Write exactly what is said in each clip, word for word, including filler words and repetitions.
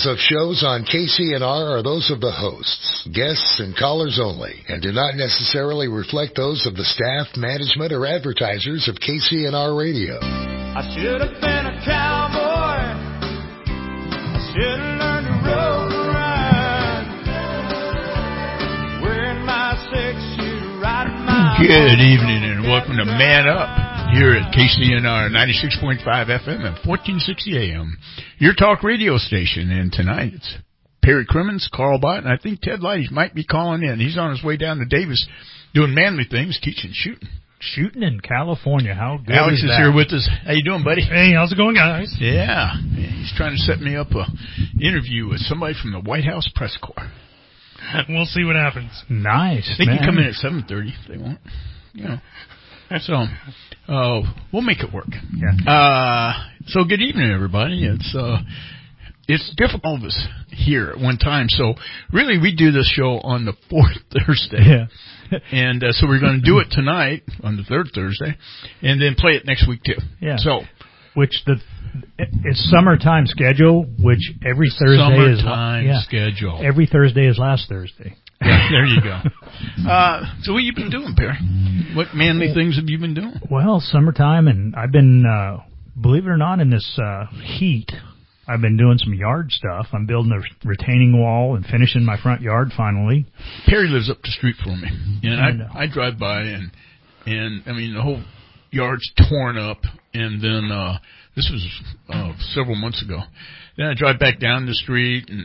Of shows on K C N R are those of the hosts, guests, and callers only, and do not necessarily reflect those of the staff, management, or advertisers of K C N R Radio. I should have been a cowboy. I should have learned to roll around. Wearing my six-shooter, riding my... Good evening and welcome to Man Up here at K C N R ninety-six point five F M and fourteen sixty A M, your talk radio station. And tonight it's Perry Crimmins, Carl Bott, and I think Ted Lighty might be calling in. He's on his way down to Davis doing manly things, teaching shooting. Shooting in California. How good Alex is is that? here with us. How you doing, buddy? Hey, how's it going, guys? Yeah. He's trying to set me up a interview with somebody from the White House press corps. We'll see what happens. Nice, They man. can come in at seven thirty if they want. You know. So, uh, we'll make it work. Yeah. Uh, so good evening, everybody. It's, uh, it's difficult, all of us here at one time. So really we do this show on the fourth Thursday. Yeah. And, uh, so we're going to do it tonight on the third Thursday and then play it next week too. Yeah. So. Which the, it's summertime schedule, which every Thursday summertime is. Summertime yeah, schedule. Every Thursday is last Thursday. Yeah, there you go. Uh, so what have you been doing, Perry? What manly things have you been doing? Well, summertime, and I've been, uh, believe it or not, in this uh, heat, I've been doing some yard stuff. I'm building a retaining wall and finishing my front yard finally. Perry lives up the street from me, and, and I I drive by, and, and I mean, the whole yard's torn up, and then uh, this was uh, several months ago. Then I drive back down the street, and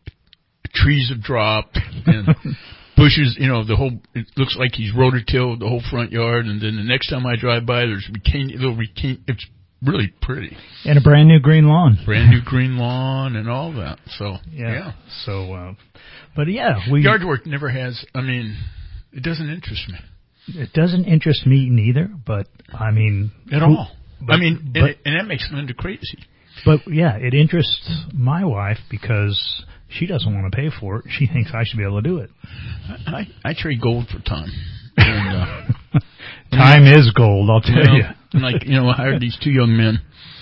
trees have dropped, and bushes, you know, the whole, it looks like he's rototilled the whole front yard, and then the next time I drive by, there's retain, little retain, it's really pretty. And a brand new green lawn. Brand new green lawn and all that, so, yeah. yeah. So, uh, but yeah, we... Yard work never has, I mean, it doesn't interest me. It doesn't interest me neither, but, I mean... At who, all. But, I mean, but, and, it, and that makes Linda crazy. But, yeah, it interests my wife because... She doesn't want to pay for it. She thinks I should be able to do it. I, I, I trade gold for time. And, uh, time is gold, I'll tell you. you. Know, like, you know, I hired these two young men.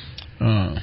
Uh,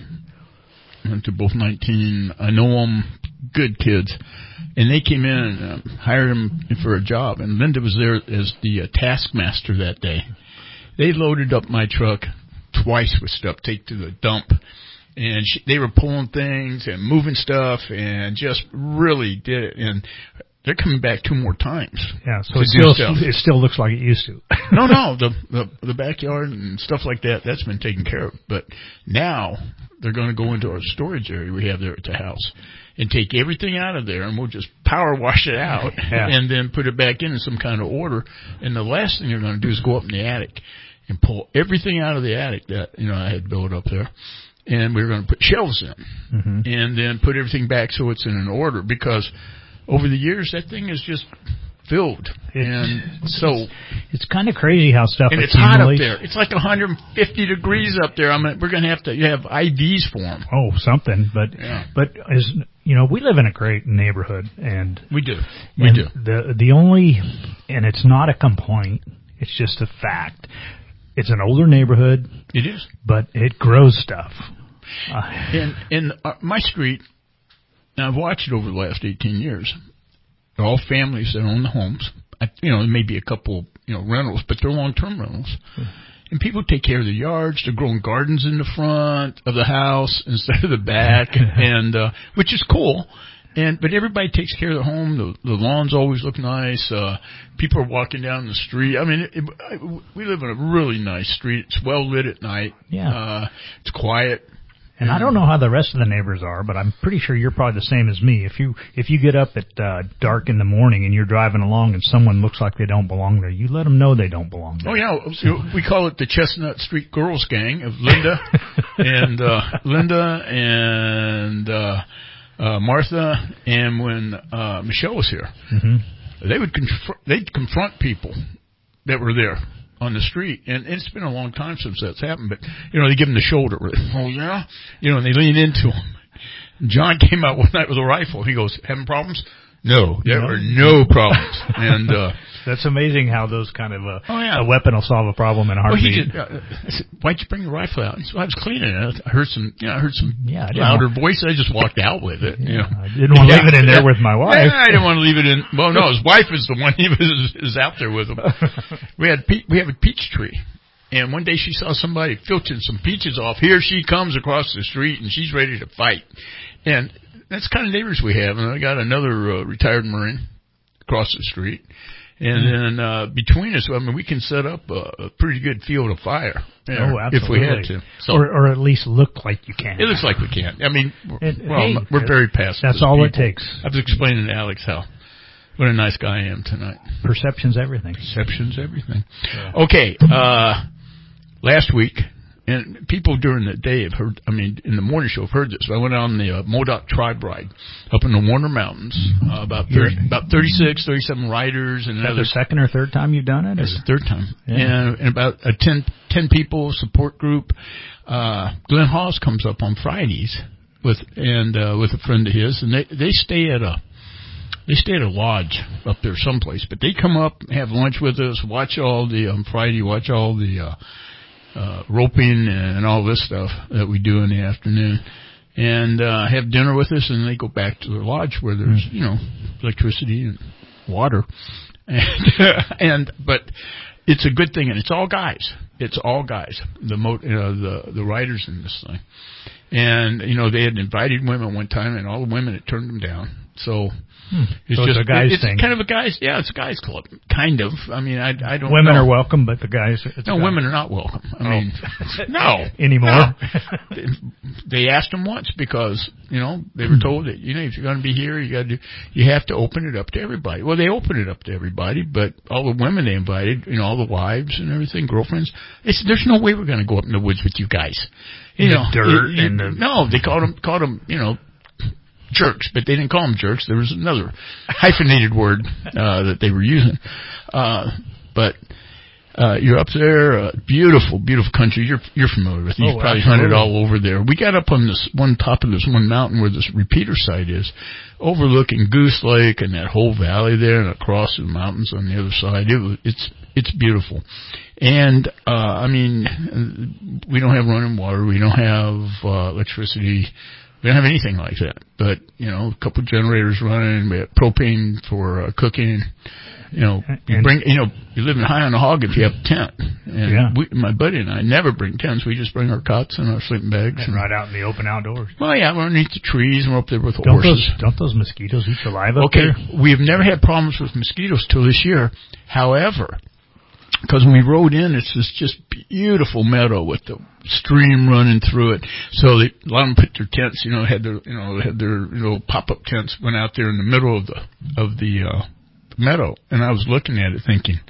they're both nineteen. I know them, good kids. And they came in and uh, hired them for a job. And Linda was there as the uh, taskmaster that day. They loaded up my truck twice with stuff, take to the dump. And she, they were pulling things and moving stuff and just really did it. And they're coming back two more times. Yeah, so it still, it still looks like it used to. no, no, the, the the backyard and stuff like that, that's been taken care of. But now they're going to go into our storage area we have there at the house and take everything out of there, and we'll just power wash it out yeah. and then put it back in in some kind of order. And the last thing they're going to do is go up in the attic and pull everything out of the attic that, you know, I had built up there. And we were going to put shelves in mm-hmm. and then put everything back so it's in an order, because over the years that thing is just filled. It, and so it's, it's kind of crazy how stuff and it's hot up there. It's like one hundred fifty degrees up there. I mean, we're going to have to have I Ds for them. Oh, something. But yeah. but as you know, we live in a great neighborhood, and we do. We and do. The the only, and it's not a complaint. It's just a fact. It's an older neighborhood. It is, but it grows stuff. Uh, and in uh, my street, now I've watched it over the last eighteen years. They're all families that own the homes. I, you know, maybe a couple, you know, rentals, but they're long-term rentals. Hmm. And people take care of the yards. They're growing gardens in the front of the house instead of the back, and uh, which is cool. And but everybody takes care of their home. The, the lawns always look nice. Uh, people are walking down the street. I mean, it, it, we live in a really nice street. It's well lit at night. Yeah, uh, it's quiet. And I don't know how the rest of the neighbors are, but I'm pretty sure you're probably the same as me. If you if you get up at uh, dark in the morning and you're driving along and someone looks like they don't belong there, you let them know they don't belong there. Oh yeah, we call it the Chestnut Street Girls Gang of Linda and uh, Linda and uh, uh, Martha, and when uh, Michelle was here, mm-hmm. they would conf- they'd confront people that were there on the street, and it's been a long time since that's happened, but, you know, they give them the shoulder. Oh, yeah? You know, and they lean into him. John came out one night with a rifle. He goes, having problems? No, there no. were no problems. And uh, That's amazing how those kind of uh, Oh, yeah. a weapon will solve a problem in a Well, he heartbeat. just, uh, I said, "Why'd you bring your rifle out?" He said, well, "I was cleaning it. I heard some, you know, I heard some Yeah, I didn't louder want- voice. I just walked out with it. You know, I didn't want to leave it in there with my wife. Yeah, I didn't want to leave it in. Well, no, his wife is the one. He was is out there with him. We had pe- we have a peach tree, and one day she saw somebody filching some peaches off. Here she comes across the street, and she's ready to fight. And that's the kind of neighbors we have. And I got another uh, retired Marine across the street. And then uh, between us, I mean, we can set up a, a pretty good field of fire there, Oh, absolutely. if we had to. So or, or at least look like you can. it looks like we can. I mean, we're, And, well, hey, we're very passive. That's as all it people. takes. I was explaining to Alex how what a nice guy I am tonight. Perception's everything. Perception's everything. Yeah. Okay, uh, last week, and people during the day have heard, I mean, in the morning show have heard this. I went on the uh, Modoc Tribe Ride up in the Warner Mountains, uh, about thirty, about thirty-six, thirty-seven riders and Is that another. the second or third time you've done it? That's or- the third time. Yeah. And, and about a ten, ten people support group. Uh, Glenn Hawes comes up on Fridays with, and, uh, with a friend of his, and they, they stay at a, they stay at a lodge up there someplace, but they come up, have lunch with us, watch all the, um, Friday, watch all the, uh, uh, roping and all this stuff that we do in the afternoon, and, uh, have dinner with us, and they go back to their lodge where there's, you know, electricity and water. And, and, but it's a good thing, and it's all guys. It's all guys, the mo- you know, the, the riders in this thing. And, you know, they had invited women one time, and all the women had turned them down. So, Hmm. it's So it's just a guys it's thing. kind of a guys, yeah, it's a guys club, kind of. I mean, I, I don't Women know. are welcome, but the guys. It's No, guys. women are not welcome. I Oh. mean, no. Anymore. No. They, they asked them once because, you know, they were told that, you know, if you're going to be here, you got to, you have to open it up to everybody. Well, they opened it up to everybody, but all the women they invited, you know, all the wives and everything, girlfriends, they said, there's no way we're going to go up in the woods with you guys. You The know, dirt you- you- and the- no, they called them, called them, you know, jerks, but they didn't call them jerks. There was another hyphenated word uh, that they were using. Uh, but uh, you're up there, uh, beautiful, beautiful country. You're you're familiar with. You've Oh, probably absolutely. hunted all over there. We got up on this one top of this one mountain where this repeater site is, overlooking Goose Lake and that whole valley there, and across the mountains on the other side. It was, it's it's beautiful. And uh, I mean, we don't have running water. We don't have uh, electricity. We don't have anything like that, but, you know, a couple of generators running, we have propane for uh, cooking, you know, you And- bring, you know, you're living high on a hog if you have a tent. And Yeah. we, my buddy and I never bring tents, we just bring our cots and our sleeping bags. And right out in the open outdoors. Well, yeah, we're underneath the trees and we're up there with the Don't horses. those don't those mosquitoes eat your live up Okay, there? we've never had problems with mosquitoes till this year. However, because when we rode in, it's this just beautiful meadow with the stream running through it. So they, a lot of them put their tents, you know, had their, you know, had their, you know, pop-up tents, went out there in the middle of the, of the, uh, meadow. And I was looking at it thinking,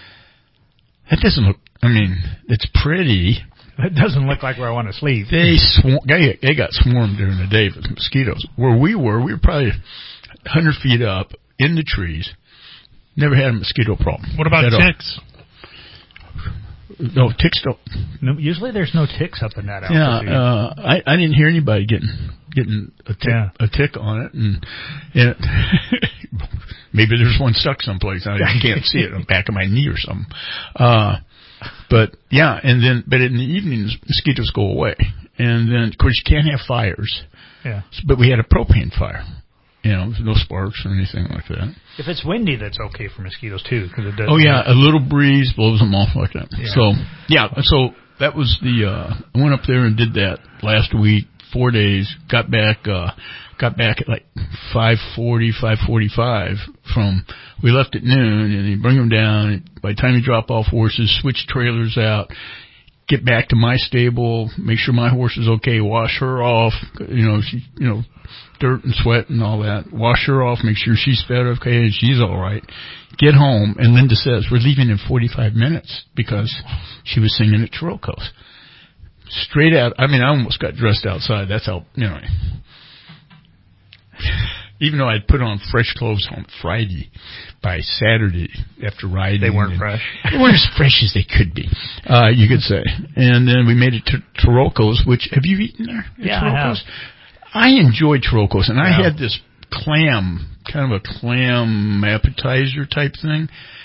that doesn't look, I mean, it's pretty. It doesn't look like where I want to sleep. They swarm, they, they got swarmed during the day with mosquitoes. Where we were, we were probably a hundred feet up in the trees. Never had a mosquito problem. What about at all. ticks? No, ticks don't. No, usually there's no ticks up in that Yeah, altitude. uh, I, I didn't hear anybody getting getting a tick, Yeah. a tick on it, and, and maybe there's one stuck someplace. I can't see it on the back of my knee or something. Uh, but yeah, and then but in the evenings mosquitoes go away, and then of course you can't have fires. Yeah. But we had a propane fire. You know, no sparks or anything like that. If it's windy, that's okay for mosquitoes too, because it does. Oh yeah, a little breeze blows them off like that. Yeah. So yeah, so that was the. Uh, I went up there and did that last week, four days. Got back, uh, got back at like five forty, five forty-five. From we left at noon, and you bring them down. By the time you drop off horses, switch trailers out. Get back to my stable, make sure my horse is okay, wash her off, you know, she, you know, dirt and sweat and all that. Wash her off, make sure she's fed okay and she's all right. Get home, and Linda says, we're leaving in forty-five minutes because she was singing at Chirocco's. Straight out, I mean, I almost got dressed outside. That's how, you know. Even though I'd put on fresh clothes on Friday, by Saturday after riding. They weren't and fresh. They weren't as fresh as they could be, uh, you could say. And then we made it to Chirocco's, which, have you eaten there? at Yeah, I have. Chirocco's? I enjoyed Chirocco's, and I Yeah. had this clam, kind of a clam appetizer type thing.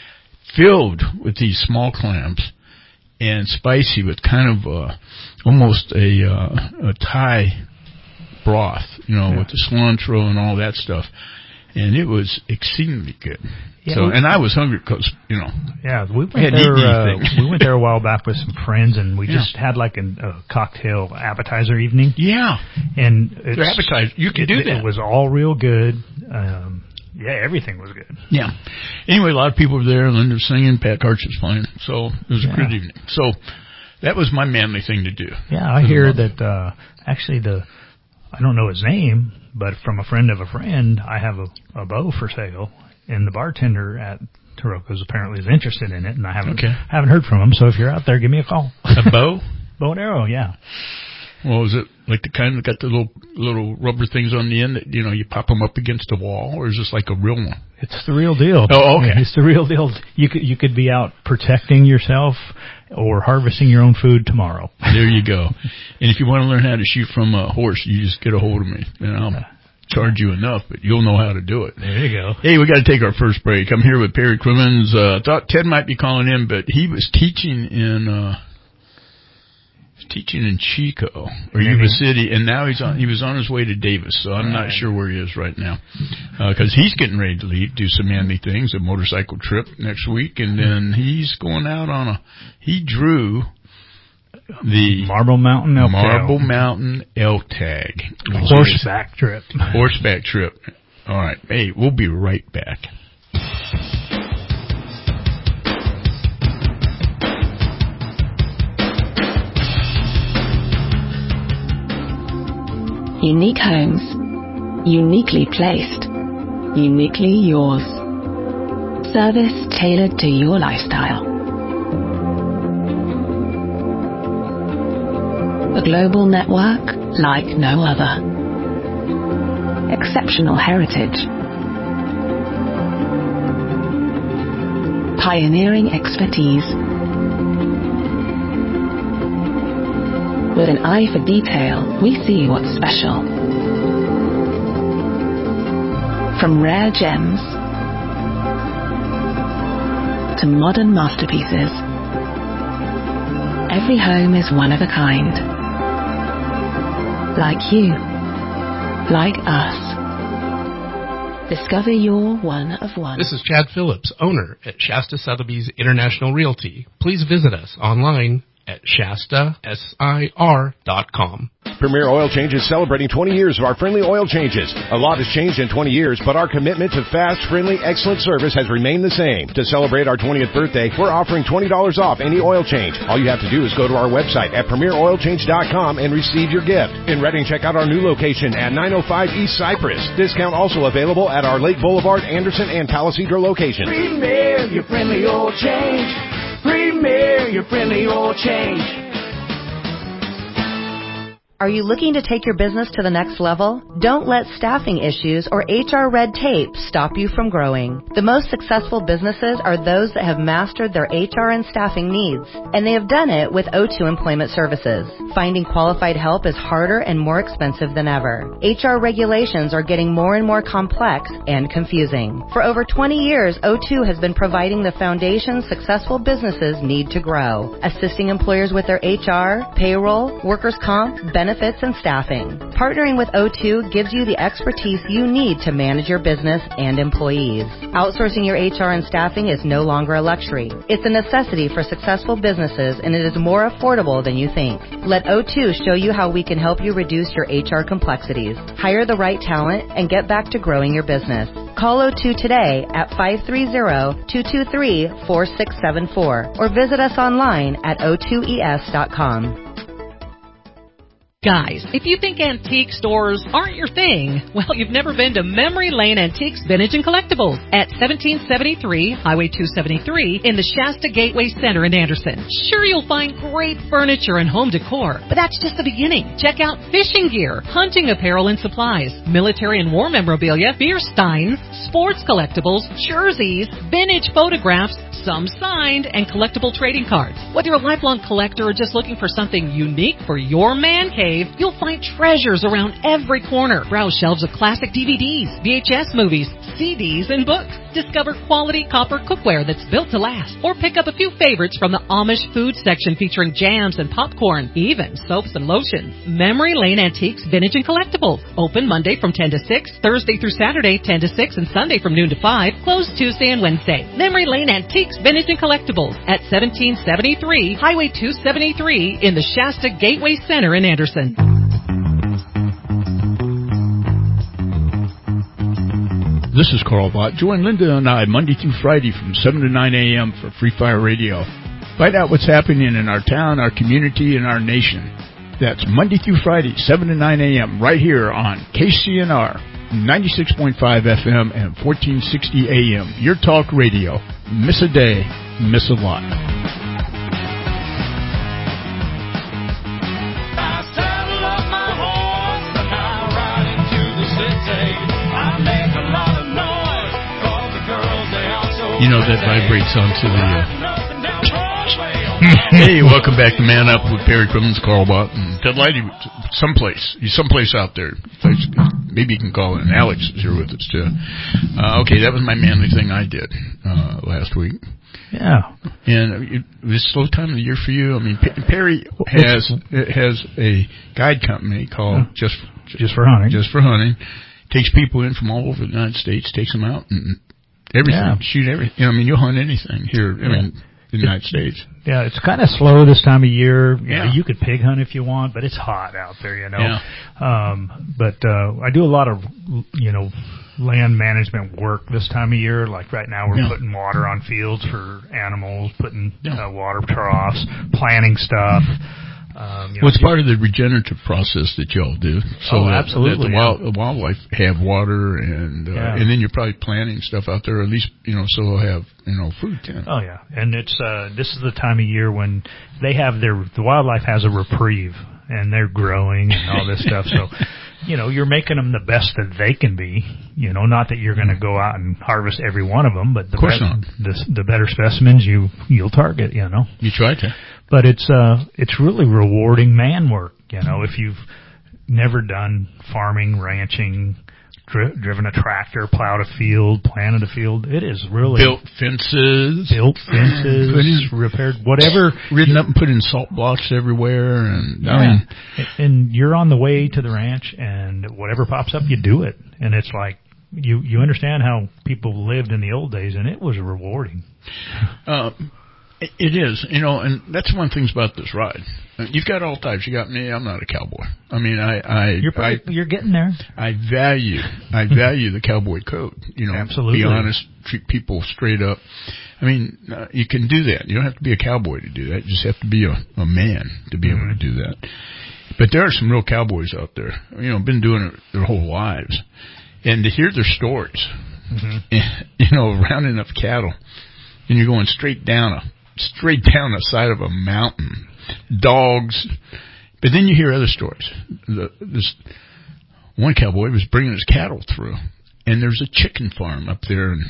filled with these small clams and spicy with kind of uh, almost a, uh, a Thai broth, you know, yeah. with the cilantro and all that stuff. And it was exceedingly good. Yeah, so, and I was hungry because, you know, yeah, we went there. Uh, we went there a while back with some friends, and we yeah. just had like a, a cocktail appetizer evening. Yeah, and it's, appetizer, you can do it, that. It was all real good. Um, yeah, everything was good. Yeah. Anyway, a lot of people were there. Linda was singing. Pat Karch was playing. So it was yeah. a good evening. So that was my manly thing to do. Yeah, I hear that uh, actually the I don't know his name, but from a friend of a friend, I have a, a bow for sale. And the bartender at Taroka's apparently is interested in it, and I haven't okay. haven't heard from him. So if you're out there, give me a call. A bow? Bow and arrow, yeah. Well, is it like the kind that got the little little rubber things on the end that, you know, you pop them up against the wall, or is this like a real one? It's the real deal. Oh, okay. Yeah, it's the real deal. You could you could be out protecting yourself or harvesting your own food tomorrow. There you go. And if you want to learn how to shoot from a horse, you just get a hold of me, and I'll charge you enough, but you'll know how to do it. There you go. Hey, we got to take our first break. I'm here with Perry Crimmins. Uh, thought Ted might be calling in, but he was teaching in uh, teaching in Chico or mm-hmm. Yuba City, and now he's on. He was on his way to Davis, so I'm right. not sure where he is right now because uh, he's getting ready to leave, do some manly things, a motorcycle trip next week, and then he's going out on a. He drew. The Marble Mountain Elk Marble Tag. Mountain Elk Tag. Horseback trip. Horseback trip. All right. Hey, we'll be right back. Unique homes. Uniquely placed. Uniquely yours. Service tailored to your lifestyle. A global network like no other. Exceptional heritage. Pioneering expertise. With an eye for detail, we see what's special. From rare gems to modern masterpieces, every home is one of a kind. Like you. Like us. Discover your one of one. This is Chad Phillips, owner at Shasta Sotheby's International Realty. Please visit us online at Shasta Sir dot com. Premier Oil Change is celebrating twenty years of our friendly oil changes. A lot has changed in twenty years, but our commitment to fast, friendly, excellent service has remained the same. To celebrate our twentieth birthday, we're offering twenty dollars off any oil change. All you have to do is go to our website at premier oil change dot com and receive your gift. In Redding, check out our new location at nine oh five East Cypress. Discount also available at our Lake Boulevard, Anderson, and Palisadro locations. Premier, your friendly oil change. Premier, your friendly oil change. Are you looking to take your business to the next level? Don't let staffing issues or H R red tape stop you from growing. The most successful businesses are those that have mastered their H R and staffing needs, and they have done it with O two Employment Services. Finding qualified help is harder and more expensive than ever. H R regulations are getting more and more complex and confusing. For over twenty years, O two has been providing the foundation successful businesses need to grow, assisting employers with their H R, payroll, workers' comp, benefits, benefits, and staffing. Partnering with O two gives you the expertise you need to manage your business and employees. Outsourcing your H R and staffing is no longer a luxury. It's a necessity for successful businesses, and it is more affordable than you think. Let O two show you how we can help you reduce your H R complexities, hire the right talent, and get back to growing your business. Call O two today at five three zero, two two three, four six seven four or visit us online at O two E S dot com. Guys, if you think antique stores aren't your thing, well, you've never been to Memory Lane Antiques, Vintage, and Collectibles at seventeen seventy-three Highway two seventy-three in the Shasta Gateway Center in Anderson. Sure, you'll find great furniture and home decor, but that's just the beginning. Check out fishing gear, hunting apparel and supplies, military and war memorabilia, beer steins, sports collectibles, jerseys, vintage photographs, some signed, and collectible trading cards. Whether you're a lifelong collector or just looking for something unique for your man cave, you'll find treasures around every corner. Browse shelves of classic D V Ds, V H S movies, C Ds, and books. Discover quality copper cookware that's built to last. Or pick up a few favorites from the Amish food section featuring jams and popcorn, even soaps and lotions. Memory Lane Antiques, Vintage, and Collectibles. Open Monday from ten to six, Thursday through Saturday ten to six, and Sunday from noon to five. Closed Tuesday and Wednesday. Memory Lane Antiques, Vintage, and Collectibles at seventeen seventy-three Highway two seventy-three in the Shasta Gateway Center in Anderson. This is Carl Bott. Join Linda and I Monday through Friday from seven to nine a.m. for Free Fire Radio. Find out what's happening in our town, our community, and our nation. That's Monday through Friday, seven to nine a.m. right here on K C N R, ninety-six point five F M and fourteen sixty A M. Your talk radio. Miss a day, miss a lot. You know, that vibrates onto the... Uh... Hey, welcome back to Man Up with Perry Crimmins, Carl Bott, and Ted Lighty. Someplace. He's someplace out there. Maybe you can call in. Alex is here with us, too. Uh, okay, that was my manly thing I did uh, last week. Yeah. And it was a slow time of the year for you. I mean, P- Perry has has a guide company called yeah. Just, Just for Hunting. Just for Hunting. Takes people in from all over the United States, takes them out and... Everything, yeah. Shoot everything. You know, I mean, you'll hunt anything here I mean, in the United States. Yeah, it's kind of slow this time of year. You yeah. know, you could pig hunt if you want, but it's hot out there, you know. Yeah. Um, but uh, I do a lot of, you know, land management work this time of year. Like right now we're yeah. putting water on fields for animals, putting yeah. uh, water troughs, planting stuff. Um, you know, well, it's part of the regenerative process that y'all do. So oh, that, absolutely. That the, wild, the wildlife have water, and uh, yeah. and then you're probably planting stuff out there, at least, you know, so they'll have, you know, food too. Oh yeah, and it's uh, this is the time of year when they have their the wildlife has a reprieve, and they're growing and all this stuff. So, you know, you're making them the best that they can be. You know, not that you're going to go out and harvest every one of them, but the of course be- not. The, the better specimens you you'll target. You know, you try to. But it's uh it's really rewarding man work, you know, if you've never done farming, ranching, dri- driven a tractor, plowed a field, planted a field. It is really built fences, built fences, repaired whatever, ridden up and put in salt blocks everywhere, and yeah. I mean, and you're on the way to the ranch, and whatever pops up, you do it, and it's like you you understand how people lived in the old days, and it was rewarding. Uh, It is, you know, and that's one of the things about this ride. You've got all types. You got me. I'm not a cowboy. I mean, I, I, you're probably, I, you're getting there. I value, I value the cowboy code. You know, absolutely. Be honest, treat people straight up. I mean, uh, you can do that. You don't have to be a cowboy to do that. You just have to be a, a man to be mm-hmm. able to do that. But there are some real cowboys out there. You know, been doing it their whole lives, and to hear their stories, mm-hmm. you know, rounding up cattle, and you're going straight down a. straight down the side of a mountain, dogs. But then you hear other stories. The, this one cowboy was bringing his cattle through, and there's a chicken farm up there in,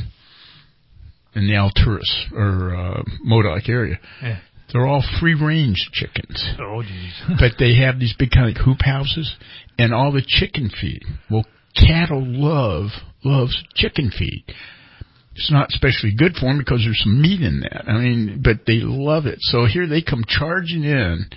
in the Alturas or uh, Modoc area. Yeah. They're all free-range chickens. Oh, jeez. But they have these big kind of hoop houses and all the chicken feed. Well, cattle love loves chicken feed. It's not especially good for them because there's some meat in that. I mean, but they love it. So here they come charging in.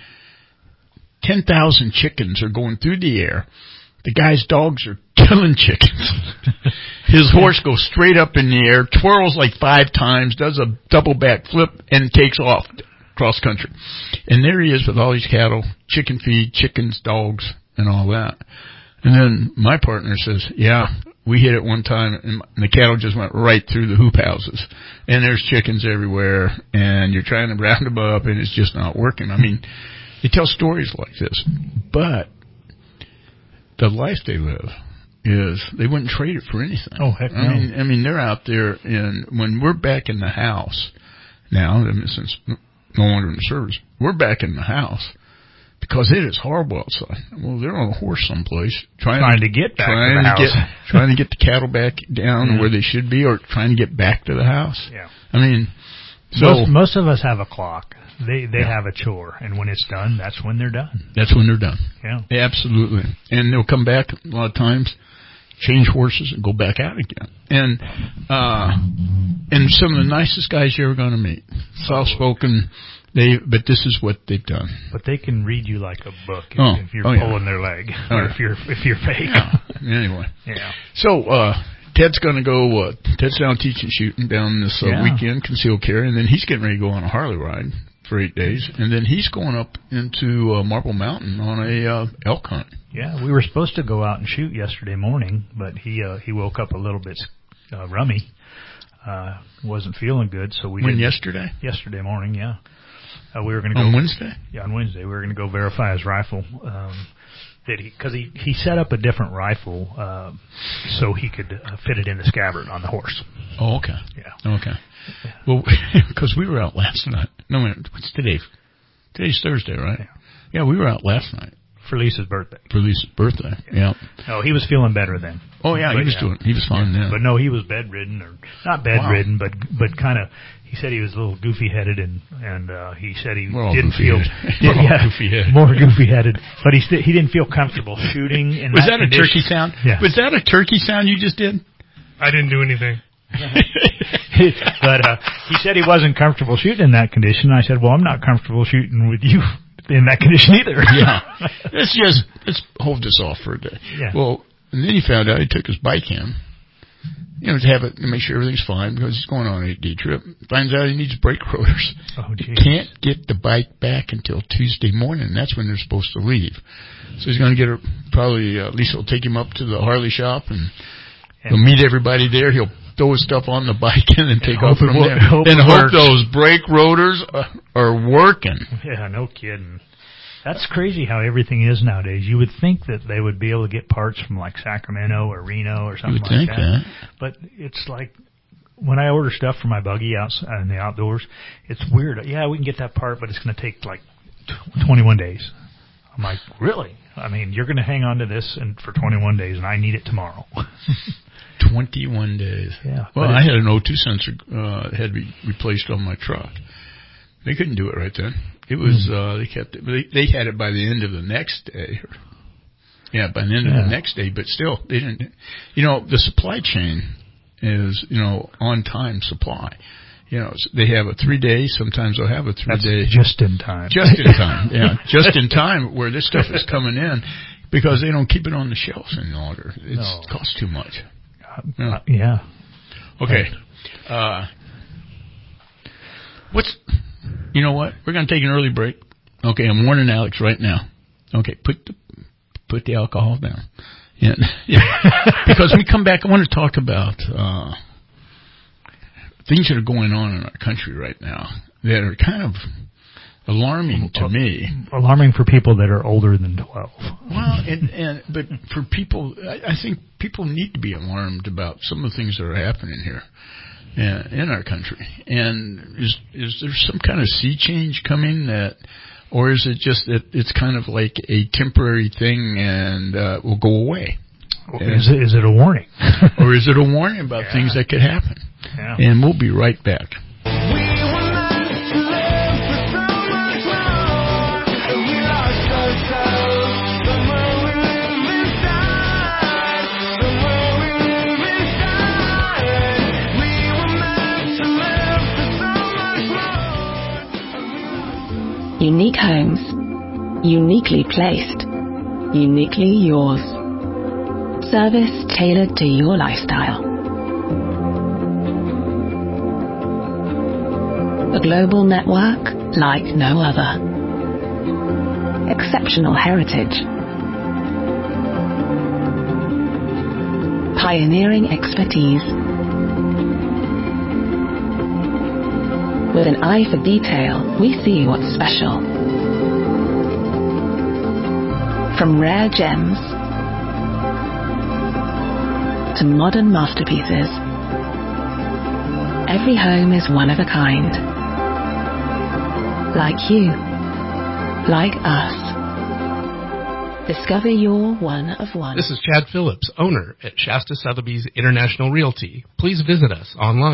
ten thousand chickens are going through the air. The guy's dogs are killing chickens. His horse goes straight up in the air, twirls like five times, does a double back flip, and takes off cross country. And there he is with all these cattle, chicken feed, chickens, dogs, and all that. And then my partner says, yeah, we hit it one time, and the cattle just went right through the hoop houses. And there's chickens everywhere, and you're trying to round them up, and it's just not working. I mean, they tell stories like this. But the life they live is they wouldn't trade it for anything. Oh, heck no. I mean, I mean, they're out there, and when we're back in the house now, since no longer in the service, we're back in the house. Because it is horrible outside. Well, they're on a horse someplace trying, trying to get back trying to the to house. Get, trying to get the cattle back down yeah. where they should be, or trying to get back to the house. Yeah. I mean, So most, most of us have a clock. They they yeah. have a chore, and when it's done, that's when they're done. That's when they're done. Yeah, yeah absolutely. And they'll come back a lot of times, change horses, and go back out again. And uh, and some of the nicest guys you're ever going to meet, soft spoken. They but this is what they've done. But they can read you like a book if, oh. if you're oh, pulling yeah. their leg, oh, or yeah. if you're if you're fake. Yeah. Anyway, yeah. So. uh Ted's going to go, uh, Ted's down teaching shooting down this uh, yeah. weekend, concealed carry, and then he's getting ready to go on a Harley ride for eight days, and then he's going up into uh, Marble Mountain on a uh, elk hunt. Yeah, we were supposed to go out and shoot yesterday morning, but he uh, he woke up a little bit uh, rummy, uh, wasn't feeling good, so we When, didn't. yesterday? Yesterday morning, yeah. Uh, we were going to go. On Wednesday? Yeah, on Wednesday. We were going to go verify his rifle. Um, That he, because he, he set up a different rifle uh, so he could uh, fit it in the scabbard on the horse. Oh, okay. Yeah. Okay. Yeah. Well, because we were out last night. No, what's today? Today's Thursday, right? Yeah. yeah, we were out last night. For Lisa's birthday. For Lisa's birthday, yeah. Oh, he was feeling better then. Oh, yeah, but, he was yeah. doing, he was fine yeah. then. But no, he was bedridden, or not bedridden, wow. but but kind of, he said he was a little goofy-headed, and, and uh, he said he We're all didn't feel, We're all yeah, goofy-headed. more goofy-headed, but he, st- he didn't feel comfortable shooting in Was that that a condition. turkey sound? Yeah. Was that a turkey sound you just did? I didn't do anything. But uh, he said he wasn't comfortable shooting in that condition. I said, well, I'm not comfortable shooting with you in that condition either. Yeah. Let's just, let's hold this off for a day. Yeah. Well, and then he found out he took his bike in, you know, to have it, to make sure everything's fine because he's going on an eight-day trip. Finds out he needs brake rotors. Oh, geez. Can't get the bike back until Tuesday morning. That's when they're supposed to leave. So he's going to get a, probably, uh, Lisa will take him up to the Harley shop and, and he'll meet everybody there. He'll throw his stuff on the bike and then take off from will, there. hope and hope works. those brake rotors are, are working. Yeah, no kidding. That's crazy how everything is nowadays. You would think that they would be able to get parts from like Sacramento or Reno or something you would like think that. that. But it's like when I order stuff for my buggy out in the outdoors, it's weird. Yeah, we can get that part, but it's going to take like twenty-one days. I'm like, really? I mean, you're going to hang on to this and for twenty-one days, and I need it tomorrow. twenty-one days. Yeah. Well, I had an O two sensor uh, had to be replaced on my truck. They couldn't do it right then. It was, uh, they kept it, they, they had it by the end of the next day. Yeah, by the end yeah. of the next day, but still, they didn't, you know, the supply chain is, you know, on time supply. You know, they have a three day, sometimes they'll have a three That's day. just in time. Just in time, yeah. Just in time where this stuff is coming in because they don't keep it on the shelves any longer. It No. costs too much. Uh, Yeah. uh, yeah. Okay. Uh, what's, you know what? We're going to take an early break. Okay, I'm warning Alex right now. Okay, put the, put the alcohol down. Yeah, yeah. Because when we come back, I want to talk about uh, things that are going on in our country right now that are kind of alarming to me. Alarming for people that are older than twelve. Well, and, and but for people, I, I think people need to be alarmed about some of the things that are happening here uh, in our country. And is is there some kind of sea change coming that, or is it just that it's kind of like a temporary thing and uh, will go away? Is it, is it a warning? Or is it a warning about yeah. things that could happen? Yeah. And we'll be right back. Unique homes, uniquely placed, uniquely yours. Service tailored to your lifestyle. A global network like no other. Exceptional heritage. Pioneering expertise. With an eye for detail, we see what's special. From rare gems to modern masterpieces, every home is one of a kind. Like you, like us. Discover your one of one. This is Chad Phillips, owner at Shasta Sotheby's International Realty. Please visit us online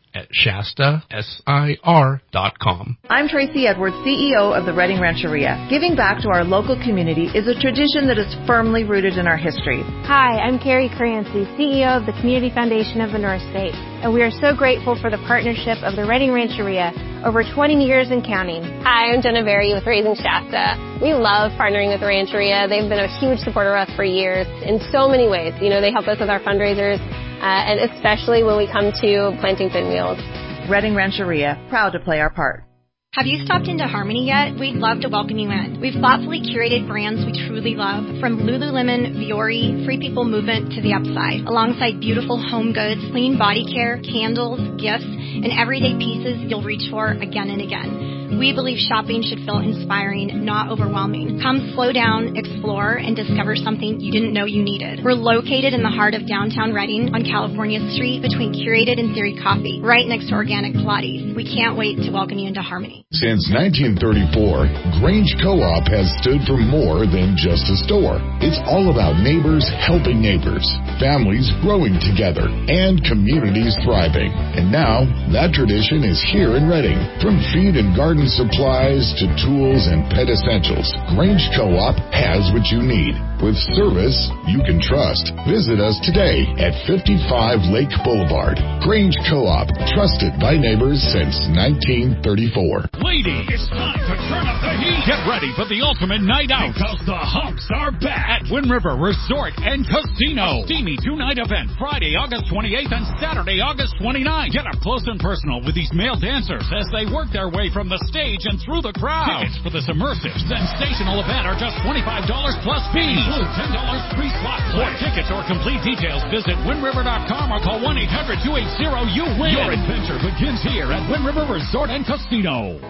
at Shasta S I R dot com. I'm Tracy Edwards, C E O of the Redding Rancheria. Giving back to our local community is a tradition that is firmly rooted in our history. Hi, I'm Carrie Crancy, C E O of the Community Foundation of the North State, and we are so grateful for the partnership of the Redding Rancheria over twenty years and counting. Hi, I'm Jenna Berry with Raising Shasta. We love partnering with the Rancheria. They've been a huge supporter of us for years in so many ways. You know, they help us with our fundraisers, Uh, and especially when we come to planting pinwheels. Redding Rancheria, proud to play our part. Have you stopped into Harmony yet? We'd love to welcome you in. We've thoughtfully curated brands we truly love, from Lululemon, Viore, Free People Movement to The Upside, alongside beautiful home goods, clean body care, candles, gifts, and everyday pieces you'll reach for again and again. We believe shopping should feel inspiring, not overwhelming. Come slow down, explore, and discover something you didn't know you needed. We're located in the heart of downtown Redding on California Street between Curated and Theory Coffee, right next to Organic Pilates. We can't wait to welcome you into Harmony. Since nineteen thirty-four, Grange Co-op has stood for more than just a store. It's all about neighbors helping neighbors, families growing together, and communities thriving. And now, that tradition is here in Redding. From feed and garden supplies to tools and pet essentials, Grange Co-op has what you need. With service you can trust. Visit us today at fifty-five Lake Boulevard. Grange Co-op, trusted by neighbors since nineteen thirty-four. Ladies, it's time to turn up the heat. Get ready for the ultimate night out, because the humps are back at Wind River Resort and Casino. A steamy two-night event, Friday, August twenty-eighth and Saturday, August twenty-ninth. Get up close and personal with these male dancers as they work their way from the stage and through the crowd. Tickets for this immersive, sensational event are just twenty-five dollars plus fees. Include ten dollars free slot play. For tickets or complete details, visit wind river dot com or call one eight hundred two eight zero U W I N. Your adventure begins here at Wind River Resort and Casino.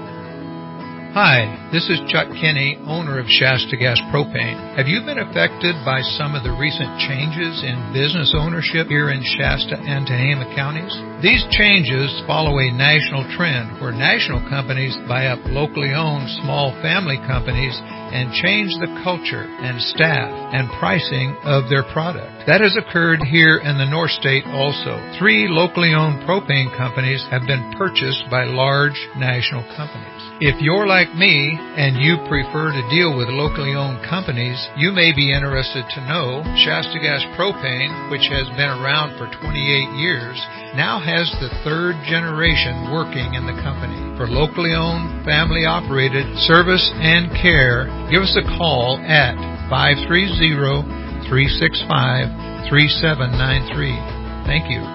Hi, this is Chuck Kinney, owner of Shasta Gas Propane. Have you been affected by some of the recent changes in business ownership here in Shasta and Tehama counties? These changes follow a national trend where national companies buy up locally owned small family companies and change the culture and staff and pricing of their product. That has occurred here in the North State also. Three locally owned propane companies have been purchased by large national companies. If you're like me and you prefer to deal with locally owned companies, you may be interested to know Shasta Gas Propane, which has been around for twenty-eight years, now has the third generation working in the company. For locally owned, family operated service and care, give us a call at five three zero, three six five, three seven nine three. Thank you.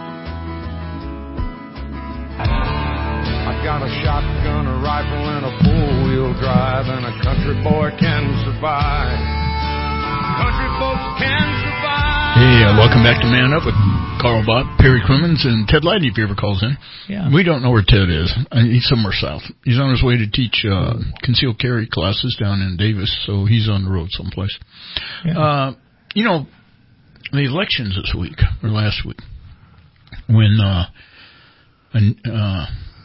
I got a shotgun, a rifle, and a four-wheel drive, and a country boy can survive. Country folks can survive. Hey, uh, welcome back to Man Up with Carl Bott, Perry Crimmins, and Ted Lighty, if he ever calls in. Yeah. We don't know where Ted is. Uh, he's somewhere south. He's on his way to teach uh, concealed carry classes down in Davis, so he's on the road someplace. Yeah. Uh, you know, the elections this week, or last week, when uh, an, uh,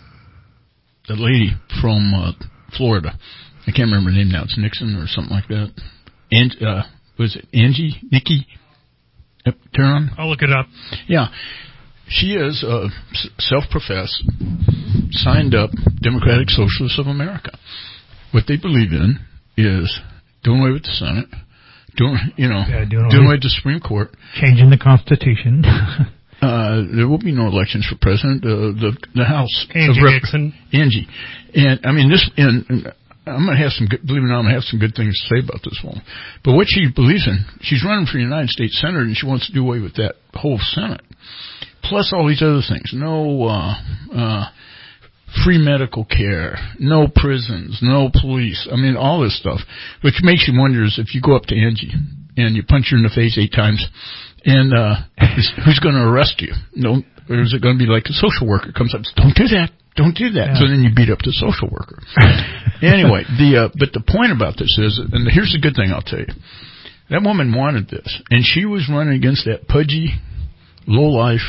the lady from uh, Florida, I can't remember her name now, it's Nixon or something like that, and uh, was it Angie, Nikki Turan? I'll look it up. Yeah. She is uh, self-professed, signed up Democratic Socialists of America. What they believe in is doing away with the Senate, doing, you know, yeah, doing, doing away with the Supreme Court, changing the Constitution. uh, there will be no elections for president. Uh, the the House, Angie Rep- Nixon, Angie, and I mean this. And, and I'm going to have some, good, believe it or not, I'm going to have some good things to say about this woman. But what she believes in, she's running for United States Senator, and she wants to do away with that whole Senate. Plus all these other things. No uh, uh, free medical care, no prisons, no police. I mean, all this stuff. Which makes you wonder is if you go up to Angie and you punch her in the face eight times, and uh, who's going to arrest you? No, or is it going to be like a social worker comes up and says, don't do that. Don't do that. Yeah. So then you beat up the social worker. Anyway, the uh, but the point about this is, and here's the good thing I'll tell you. That woman wanted this, and she was running against that pudgy, low-life,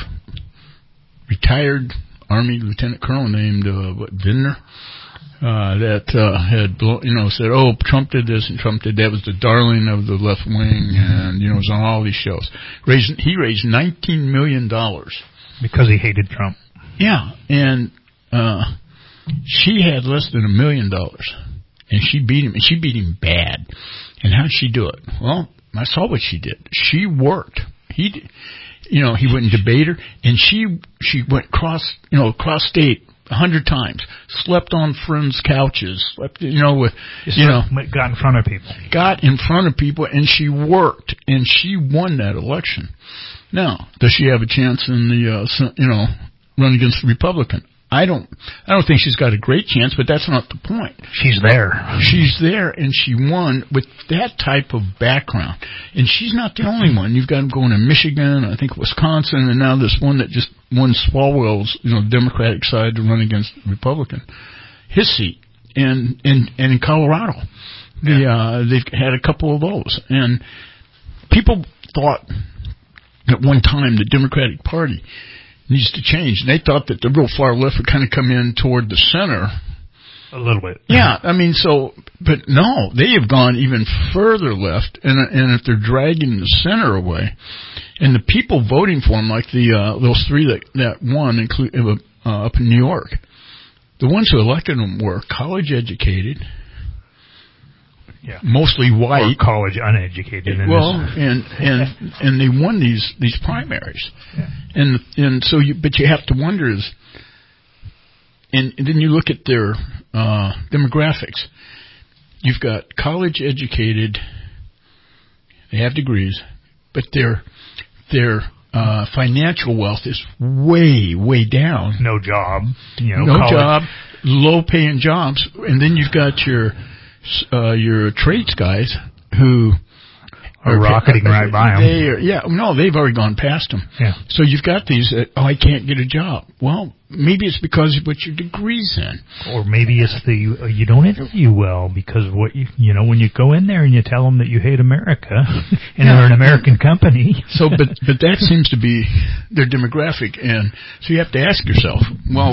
retired Army Lieutenant Colonel named, uh, what, Vindner? Uh, that uh, had, you know, said, oh, Trump did this and Trump did that. Was the darling of the left wing, and, you know, was on all these shows. Raised, he raised nineteen million dollars. Because he hated Trump. Yeah, and uh, she had less than a million dollars, and she beat him, and she beat him bad. And how'd she do it? Well, I saw what she did. She worked. He, did, you know, he wouldn't debate her, and she she went cross, you know, cross state a hundred times, slept on friends' couches, slept, you know, with, Just you know, got in front of people, got in front of people, and she worked, and she won that election. Now, does she have a chance in the, uh, you know, run against the Republican? I don't, I don't think she's got a great chance, but that's not the point. She's there. She's there, and she won with that type of background. And she's not the only one. You've got them going in Michigan, I think Wisconsin, and now this one that just won Swalwell's, you know, Democratic side to run against the Republican, his seat, and and and in Colorado, the yeah. uh, they've had a couple of those, and people thought at one time the Democratic Party needs to change. And they thought that the real far left would kind of come in toward the center. A little bit. Yeah, I mean, so, but no, they have gone even further left, and and if they're dragging the center away, and the people voting for them, like the uh, those three that, that won, include, uh, up in New York, the ones who elected them were college educated, yeah, mostly white, or college uneducated. In well, this. and and and they won these these primaries, yeah. and and so you, but you have to wonder is, and, and then you look at their uh, demographics. You've got college educated, they have degrees, but their their uh, financial wealth is way way down. No job, you know, no college. job, low paying jobs, and then you've got your Uh, your trades guys who are, are rocketing right by them. They are, yeah, no, they've already gone past them. Yeah. So you've got these, uh, oh, I can't get a job. Well, maybe it's because of what your degree's in. Or maybe it's the, uh, you don't interview well because of what you, you know, when you go in there and you tell them that you hate America and yeah. they're an American company. So, but, but that seems to be their demographic. And so you have to ask yourself, well,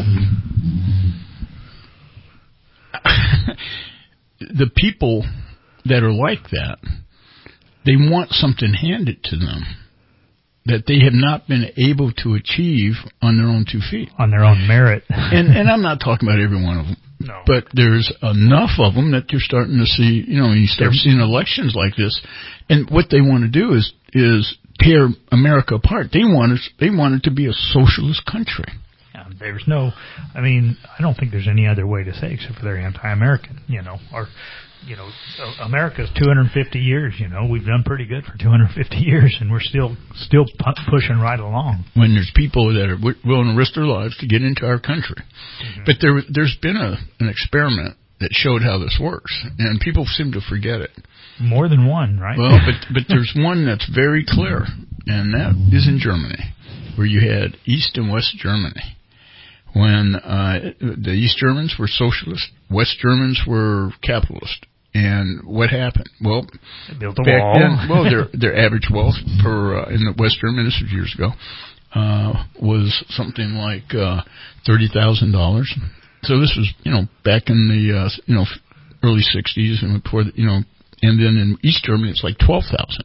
the people that are like that, they want something handed to them that they have not been able to achieve on their own two feet. On their own merit. and and I'm not talking about every one of them. No. But there's enough of them that you're starting to see, you know, you start They're, seeing elections like this. And what they want to do is is tear America apart. They want it, they want it to be a socialist country. There's no, I mean, I don't think there's any other way to say except for they're anti-American, you know, or, you know, America's two hundred fifty years, you know, we've done pretty good for two hundred fifty years and we're still, still pushing right along. When there's people that are willing to risk their lives to get into our country. Mm-hmm. But there, there's been a, an experiment that showed how this works and people seem to forget it. More than one, right? Well, but, but there's one that's very clear and that is in Germany where you had East and West Germany. When uh, the East Germans were socialist, West Germans were capitalist. And what happened? Well, they built a back wall. then, well, their their average wealth per uh, in the West Germany, this was years ago, uh, was something like uh, thirty thousand dollars. So this was, you know, back in the uh, you know early sixties and before, the, you know, and then in East Germany it's like twelve thousand.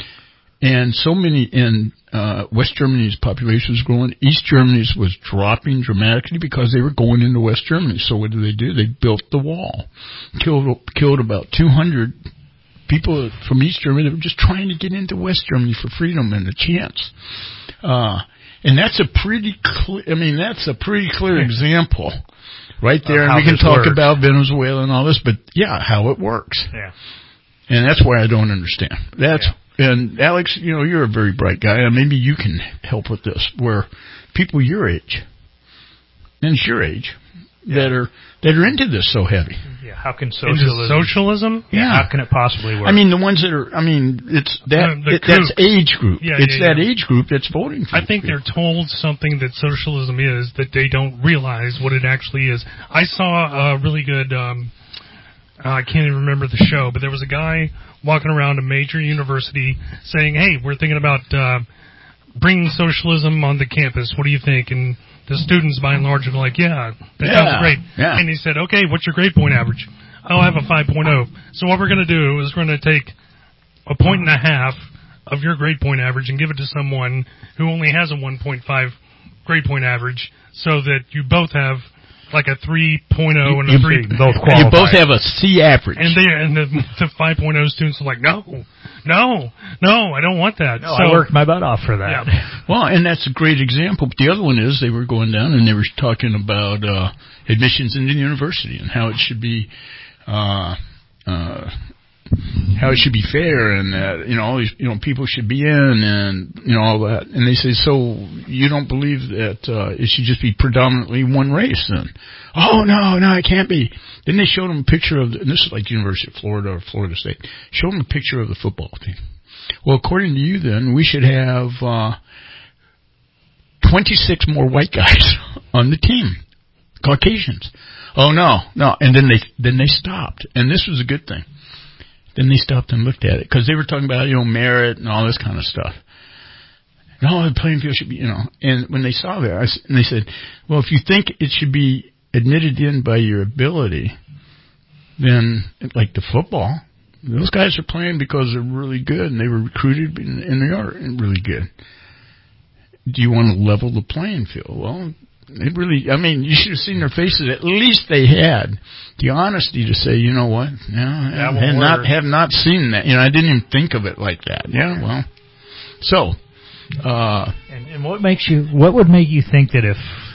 And so many in uh, West Germany's population was growing. East Germany's was dropping dramatically because they were going into West Germany. So what did they do? They built the wall, killed killed about two hundred people from East Germany that were just trying to get into West Germany for freedom and a chance. Uh, and that's a pretty clear. I mean, that's a pretty clear example, right there. And we can talk works. about Venezuela and all this, but yeah, how it works. Yeah. And that's why I don't understand. That's. Yeah. And Alex, you know, you're a very bright guy, and maybe you can help with this, where people your age, and it's your age, yeah. that are that are into this so heavy. Yeah, how can socialism... Into socialism? Yeah. How can it possibly work? I mean, the ones that are, I mean, it's that, the, the it, that's age group. Yeah, it's yeah, that yeah. age group that's voting for I think people. they're told something that socialism is that they don't realize what it actually is. I saw a really good... Um, Uh, I can't even remember the show, but there was a guy walking around a major university saying, hey, we're thinking about uh, bringing socialism on the campus. What do you think? And the students, by and large, are like, yeah, that yeah, sounds great. Yeah. And he said, okay, what's your grade point average? Oh, I have a five point oh. So what we're going to do is we're going to take a point and a half of your grade point average and give it to someone who only has a one point five grade point average, so that you both have like a three point oh and a you, three. Both you both have a C average. And they and the, the five point oh students are like, no, no, no, I don't want that. No, so, I worked my butt off for that. Yeah. Well, and that's a great example. But the other one is they were going down and they were talking about uh, admissions into the university and how it should be. Uh, uh, how it should be fair and that, you know, all these, you know, people should be in and, you know, all that. And they say, so you don't believe that uh, it should just be predominantly one race then? Oh, no, no, it can't be. Then they showed them a picture of, the, and this is like University of Florida or Florida State, showed them a picture of the football team. Well, according to you then, we should have uh, twenty-six more white guys on the team, Caucasians. Oh, no, no. And then they then they stopped. And this was a good thing. Then they stopped and looked at it because they were talking about, you know, merit and all this kind of stuff. No, the playing field should be, you know. And when they saw that, I, and they said, well, if you think it should be admitted in by your ability, then like the football, those guys are playing because they're really good and they were recruited and, and they are really good. Do you want to level the playing field? Well, they really, I mean, you should have seen their faces. At least they had the honesty to say, you know what, no, I have not, have not seen that. You know, I didn't even think of it like that. Yeah, well, so. Uh, and, and what makes you, what would make you think that if,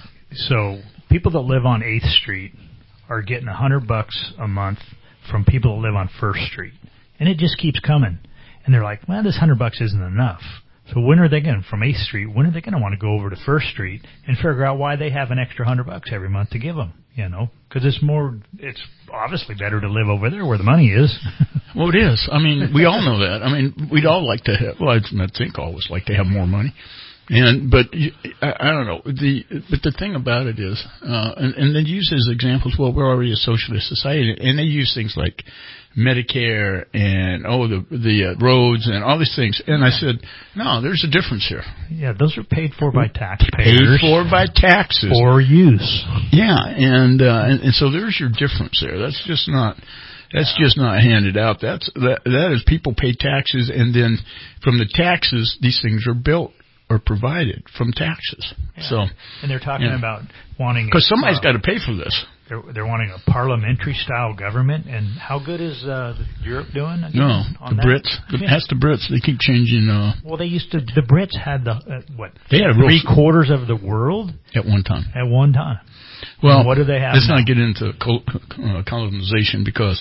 so people that live on eighth Street are getting a hundred bucks a month from people that live on First Street, and it just keeps coming, and they're like, well, this hundred bucks isn't enough. So when are they going to, from eighth Street, when are they going to want to go over to First Street and figure out why they have an extra hundred bucks every month to give them, you know? Because it's more, it's obviously better to live over there where the money is. Well, it is. I mean, we all know that. I mean, we'd all like to have, well, I think all of us like to have more money. And, but, I, I don't know, the, but the thing about it is, uh, and, and they use as examples, well, we're already a socialist society, and they use things like Medicare and, oh, the, the uh, roads and all these things. And I said, no, there's a difference here. Yeah, those are paid for by taxpayers. Paid for by taxes. For use. Yeah, and, uh, and, and so there's your difference there. That's just not, that's yeah. just not handed out. That's, that, that is people pay taxes, and then from the taxes, these things are built or provided from taxes. Yeah. So, and they're talking yeah. about wanting, because somebody's uh, got to pay for this. They're, they're wanting a parliamentary style government. And how good is uh, Europe doing? Again, no, on the that? Brits. The, yeah. That's the Brits. They keep changing. Uh, well, they used to. The Brits had the uh, what? They had three real, quarters of the world at one time. At one time. Well, and what do they have? Let's now? not get into col- uh, colonization, because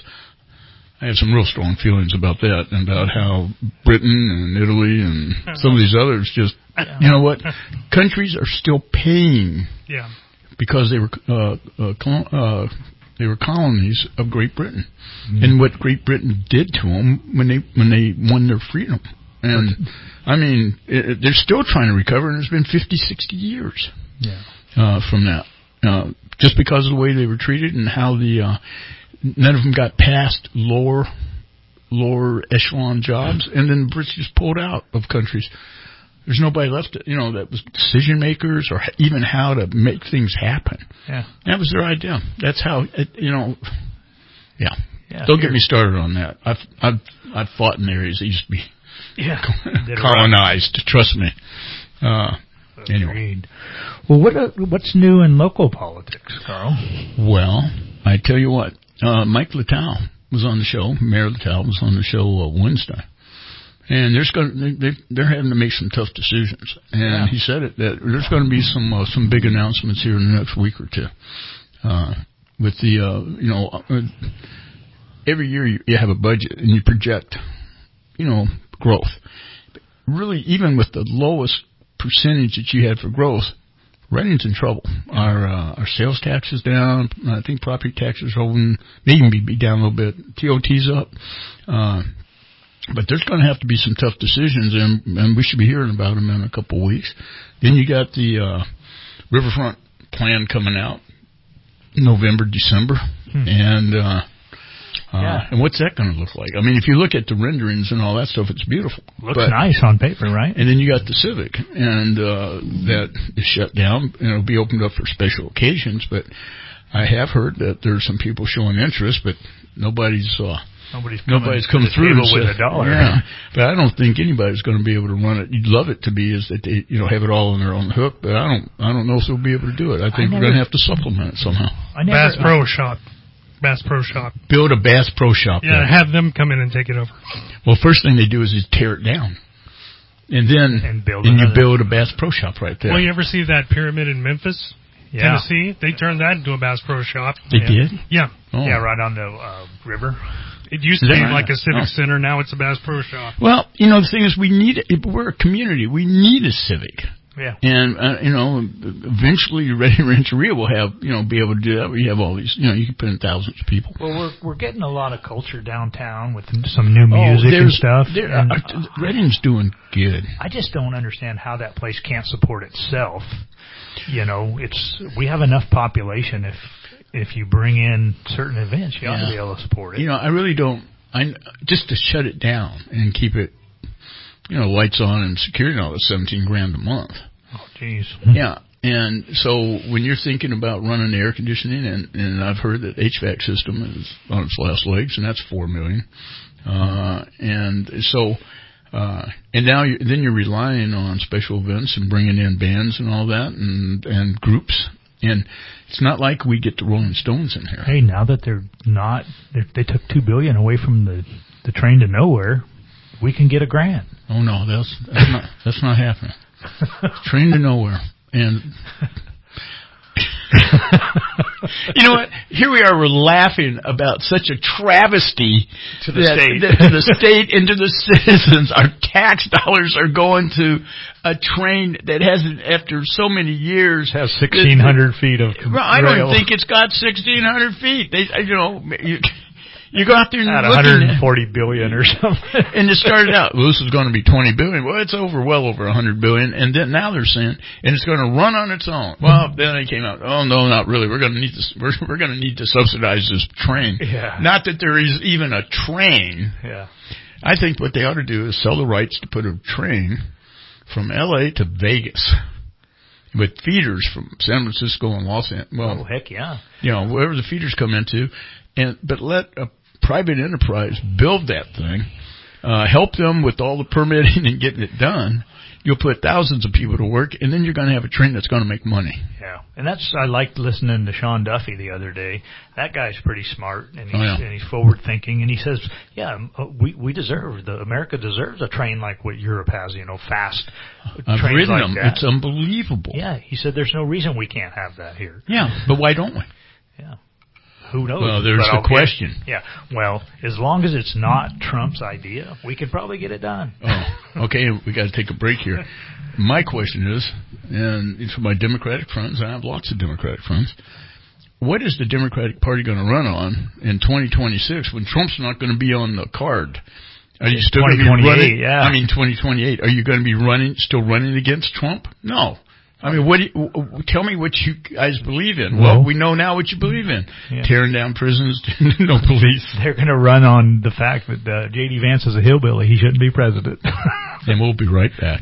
I have some real strong feelings about that, and about how Britain and Italy and some of these others just, yeah. you know what, countries are still paying yeah. because they were uh, uh, col- uh, they were colonies of Great Britain, mm. and what Great Britain did to them when they when they won their freedom. And I mean, it, it, they're still trying to recover, and it's been fifty, sixty years yeah. uh, from that, uh, just because of the way they were treated and how the uh, none of them got past lower, lower echelon jobs, and then the Brits just pulled out of countries. There's nobody left, you know, that was decision makers or even how to make things happen. Yeah, that was their idea. That's how, it, you know. Yeah. yeah Don't get me started on that. I've I've I've fought in areas that used to be yeah colonized. Trust me. Uh, anyway. Well, what uh, what's new in local politics, Carl? Well, I tell you what. Uh, Mike Littell was on the show. Mayor Littell was on the show uh, Wednesday, and there's going they they're having to make some tough decisions. And yeah. he said it that there's going to be some uh, some big announcements here in the next week or two. Uh, with the uh, you know uh, every year you, you have a budget and you project you know growth. But really, even with the lowest percentage that you had for growth, Reading's in trouble. Our uh, our sales tax is down. I think property taxes are holding, may even be, be down a little bit. T O T's up. Uh, but there's going to have to be some tough decisions, and, and we should be hearing about them in a couple of weeks. Then you got the uh, riverfront plan coming out November, December. Hmm. And uh, uh, yeah. and what's that going to look like? I mean, if you look at the renderings and all that stuff, it's beautiful. Looks but, nice on paper, right? And then you got the Civic, and uh, that is shut down, and it'll be opened up for special occasions. But I have heard that there's some people showing interest, but nobody's uh, Nobody's nobody's come through with so, a dollar. Yeah, but I don't think anybody's going to be able to run it. You'd love it to be is that they, you know, have it all on their own hook, but I don't, I don't know if they'll be able to do it. I think I never, we're going to have to supplement it somehow. I never, Bass Pro I, Shop, Bass Pro Shop. Build a Bass Pro Shop. Yeah, there. Have them come in and take it over. Well, first thing they do is, is tear it down. And then and, build and you build a Bass Pro Shop right there. Well, you ever see that pyramid in Memphis, yeah. Tennessee? They turned that into a Bass Pro Shop. They yeah. did? Yeah. Oh. Yeah, right on the uh, river. It used to be right? like a civic oh. center. Now it's a Bass Pro Shop. Well, you know, the thing is, we need it. We're a community. We need a civic. Yeah. And, uh, you know, eventually Reading Rancheria will have, you know, be able to do that. We have all these, you know, you can put in thousands of people. Well, we're we're getting a lot of culture downtown with some new music oh, and stuff. There, and, uh, Reading's doing good. I just don't understand how that place can't support itself. You know, it's we have enough population. If if you bring in certain events, you ought yeah. to be able to support it. You know, I really don't. I just to shut it down and keep it, you know, lights on and security and all that's seventeen grand a month. Oh, jeez. Yeah, and so when you're thinking about running air conditioning, and, and I've heard that H V A C system is on its last legs, and that's four million. Uh, and so, uh, and now you, then you're relying on special events and bringing in bands and all that, and and groups. And it's not like we get the Rolling Stones in here. Hey, now that they're not, they're, they took two billion away from the the train to nowhere, we can get a grant. Oh no, that's that's not that's not happening. Train to nowhere. And you know what? Here we are, we're laughing about such a travesty to the that, state. That, to the state and to the citizens. Our tax dollars are going to a train that hasn't, after so many years, has sixteen hundred feet of well, I don't rail. think it's got sixteen hundred feet. They, you know, you, you go out there and at look one hundred forty billion or something. And it started out, well, this is going to be twenty billion. Well, it's over, well over one hundred billion. And then now they're saying, and it's going to run on its own. Well, then they came out, oh no, not really. We're going to need to, we're, we're going to need to subsidize this train. Yeah. Not that there is even a train. Yeah. I think what they ought to do is sell the rights to put a train from L A to Vegas with feeders from San Francisco and Los Angeles. Well, oh, heck yeah. You know, wherever the feeders come into, and but let a private enterprise build that thing, uh, help them with all the permitting and getting it done. You'll put thousands of people to work, and then you're going to have a train that's going to make money. Yeah, and that's I liked listening to Sean Duffy the other day. That guy's pretty smart, and he's, oh, yeah. and he's forward thinking, and he says, "Yeah, we we deserve the America deserves a train like what Europe has, you know, fast I've trains ridden like them. that. It's unbelievable." Yeah, he said, "There's no reason we can't have that here." Yeah, but why don't we? Yeah. Who knows? Well, there's but the okay. question. Yeah. Well, as long as it's not Trump's idea, we could probably get it done. Oh, okay. We got to take a break here. My question is, and it's for my Democratic friends, and I have lots of Democratic friends, what is the Democratic Party going to run on in twenty twenty-six when Trump's not going to be on the card? Are you still going to be running? Yeah. I mean, twenty twenty-eight. Are you going to be running, still running against Trump? No. I mean, what? Do you, tell me what you guys believe in. Well, well we know now what you believe in: yeah. tearing down prisons, no police. They're going to run on the fact that uh, J D Vance is a hillbilly; he shouldn't be president. And we'll be right back.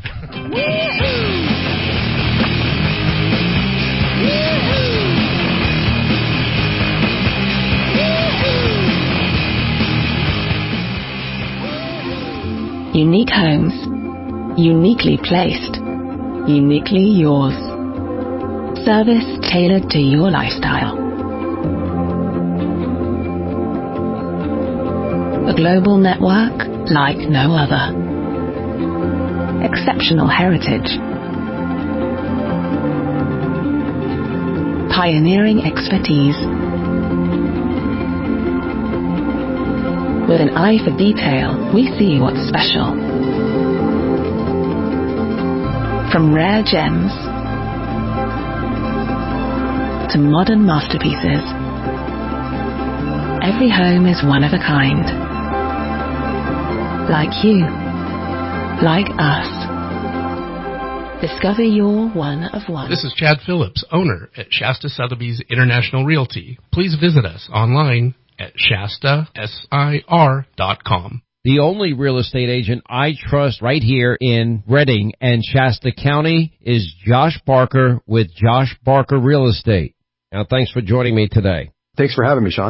Unique homes, uniquely placed. Uniquely yours. Service tailored to your lifestyle. A global network like no other. Exceptional heritage. Pioneering expertise. With an eye for detail, we see what's special. From rare gems to modern masterpieces, every home is one of a kind. Like you, like us. Discover your one of one. This is Chad Phillips, owner at Shasta Sotheby's International Realty. Please visit us online at Shasta S I R dot com. The only real estate agent I trust right here in Reading and Shasta County is Josh Barker with Josh Barker Real Estate. Now, thanks for joining me today. Thanks for having me, Sean.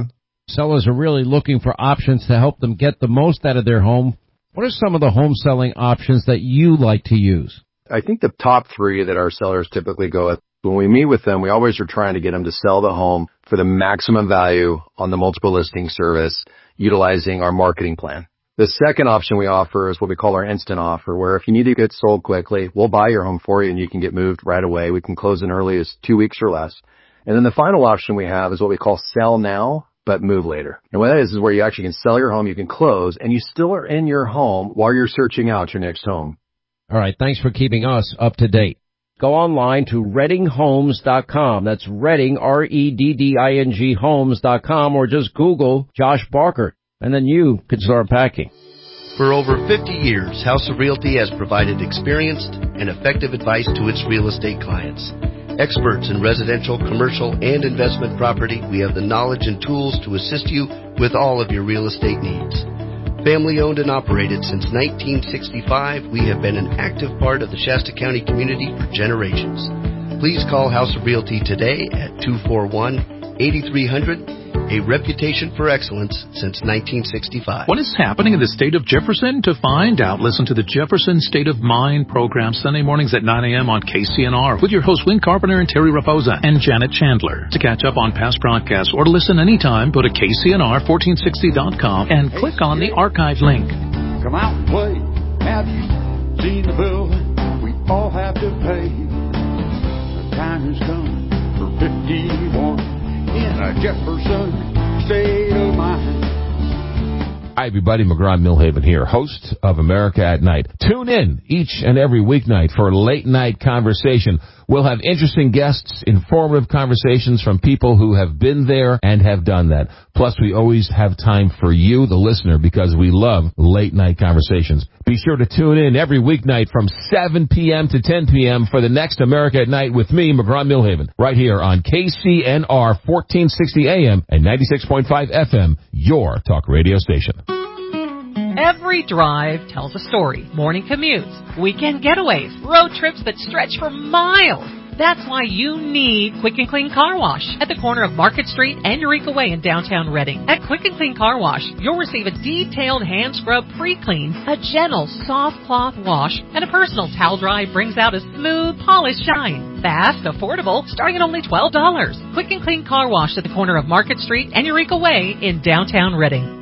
Sellers are really looking for options to help them get the most out of their home. What are some of the home selling options that you like to use? I think the top three that our sellers typically go with, when we meet with them, we always are trying to get them to sell the home for the maximum value on the multiple listing service, utilizing our marketing plan. The second option we offer is what we call our instant offer, where if you need to get sold quickly, we'll buy your home for you and you can get moved right away. We can close in early as two weeks or less. And then the final option we have is what we call sell now, but move later. And what that is is where you actually can sell your home, you can close, and you still are in your home while you're searching out your next home. All right, thanks for keeping us up to date. Go online to redding homes dot com. That's Redding, R E D D I N G homes dot com, or just Google Josh Barker, and then you can start packing. For over fifty years, House of Realty has provided experienced and effective advice to its real estate clients. Experts in residential, commercial, and investment property, we have the knowledge and tools to assist you with all of your real estate needs. Family owned and operated since nineteen sixty-five, we have been an active part of the Shasta County community for generations. Please call House of Realty today at two four one, eight three zero zero, a reputation for excellence since nineteen sixty-five. What is happening in the state of Jefferson? To find out, listen to the Jefferson State of Mind program Sunday mornings at nine a.m. on K C N R with your hosts Win Carpenter and Terry Raposa and Janet Chandler. To catch up on past broadcasts or to listen anytime, go to K C N R fourteen sixty dot com and click on the archive link. Come out and play. Have you seen the bill we all have to pay? The time has come for fifty-one. In a Jefferson state of mind. Hi, everybody. McGraw Millhaven here, host of America at Night. Tune in each and every weeknight for late night conversation. We'll have interesting guests, informative conversations from people who have been there and have done that. Plus, we always have time for you, the listener, because we love late night conversations. Be sure to tune in every weeknight from seven p.m. to ten p.m. for the next America at Night with me, McGraw Millhaven, right here on K C N R fourteen sixty A M and ninety-six point five F M, your talk radio station. Every drive tells a story. Morning commutes, weekend getaways, road trips that stretch for miles. That's why you need Quick and Clean Car Wash at the corner of Market Street and Eureka Way in downtown Redding. At Quick and Clean Car Wash, you'll receive a detailed hand scrub pre-clean, a gentle soft cloth wash, and a personal towel dry brings out a smooth, polished shine. Fast, affordable, starting at only twelve dollars. Quick and Clean Car Wash at the corner of Market Street and Eureka Way in downtown Redding.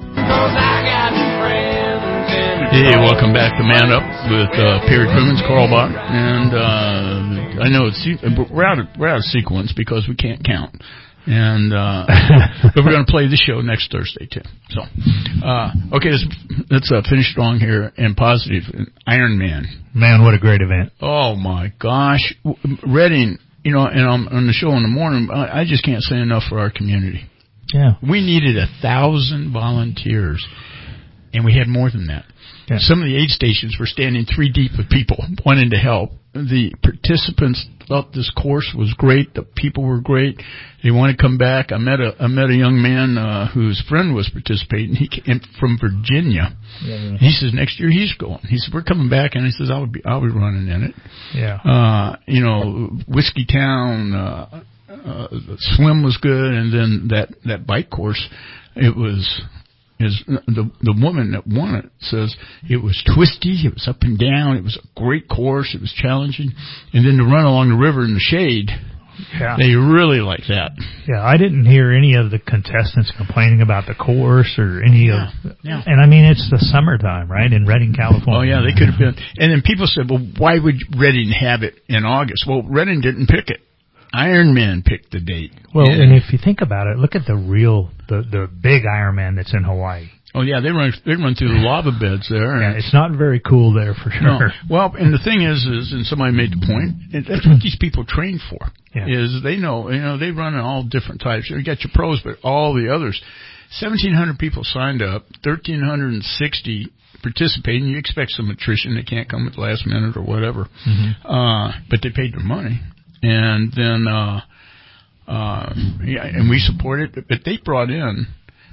Hey, welcome back to Man Up with uh, Perry Crimmins, Carl Bach, and uh, I know it's we're out of we're out of sequence because we can't count, and uh, but we're going to play the show next Thursday too. So, uh, okay, let's, let's uh, finish strong here and positive. Iron Man, man, what a great event! Oh my gosh, Redding, you know, and on, on the show in the morning, I, I just can't say enough for our community. Yeah, we needed a thousand volunteers, and we had more than that. Yeah. Some of the aid stations were standing three deep with people wanting to help. The participants thought this course was great. The people were great. They wanted to come back. I met a I met a young man uh, whose friend was participating. He came from Virginia. Yeah. He says next year he's going. He said we're coming back, and he says I'll be I'll be running in it. Yeah. Uh, you know, Whiskey Town. Uh, uh, the swim was good, and then that that bike course, it was. Is the the woman that won it says it was twisty, it was up and down, it was a great course, it was challenging, and then to run along the river in the shade, yeah. They really like that. Yeah, I didn't hear any of the contestants complaining about the course or any yeah. of, yeah. and I mean it's the summertime, right, in Redding, California. Oh yeah, they could have been. And then people said, well, why would Redding have it in August? Well, Redding didn't pick it. Ironman picked the date. Well, yeah. And if you think about it, look at the real, the the big Ironman that's in Hawaii. Oh yeah, they run they run through the lava beds there. Yeah, it's not very cool there for sure. No. Well, and the thing is, is and somebody made the point, that's what these people train for. Yeah. Is they know, you know, they run in all different types. You got your pros, but all the others. seventeen hundred people signed up, one thousand three hundred sixty participating. You expect some attrition; they can't come at the last minute or whatever. Mm-hmm. Uh, but they paid their money. And then, uh, uh, yeah, and we supported it, but they brought in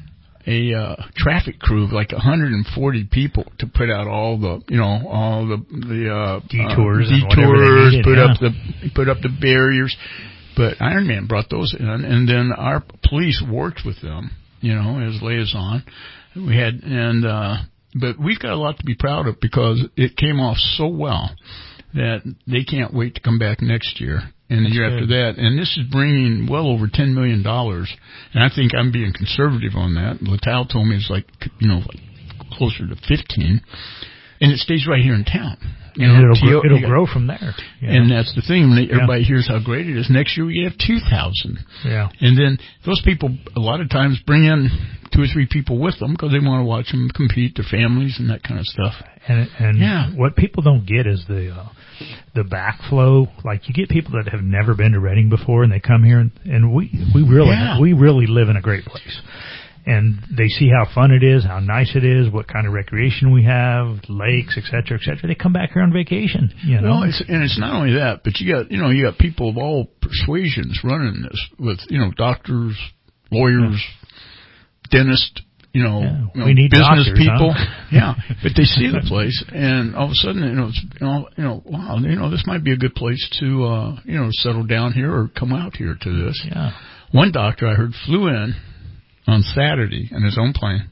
a, uh, traffic crew of like one hundred forty people to put out all the, you know, all the, the, uh, detours, uh, and detours, needed, put yeah. up the, put up the barriers. But Ironman brought those in, and then our police worked with them you know, as liaison. We had, and, uh, but we've got a lot to be proud of because it came off so well that they can't wait to come back next year and the year after that. And this is bringing well over ten million dollars. And I think I'm being conservative on that. Latal told me it's like, you know, like closer to fifteen. And it stays right here in town. You and know, it'll, T O, grow, it'll got, grow from there. Yeah. And that's the thing. When everybody yeah. hears how great it is, next year we have two thousand. Yeah. And then those people, a lot of times, bring in two or three people with them because they want to watch them compete, their families, and that kind of stuff. And, and yeah. what people don't get is the uh, the backflow. Like, you get people that have never been to Redding before, and they come here, and, and we we really yeah. we really live in a great place. And they see how fun it is, how nice it is, what kind of recreation we have, lakes, et cetera, et cetera. They come back here on vacation, you know. Well, it's, and it's not only that, but you got, you know, you got people of all persuasions running this with, you know, doctors, lawyers, yeah. dentists, you know, yeah. you know we need business doctors, people. Huh? Yeah, but they see the place, and all of a sudden, you know, it's, you know, you know, wow, you know, this might be a good place to, uh, you know, settle down here or come out here to this. Yeah. One doctor I heard flew in on Saturday in his own plane,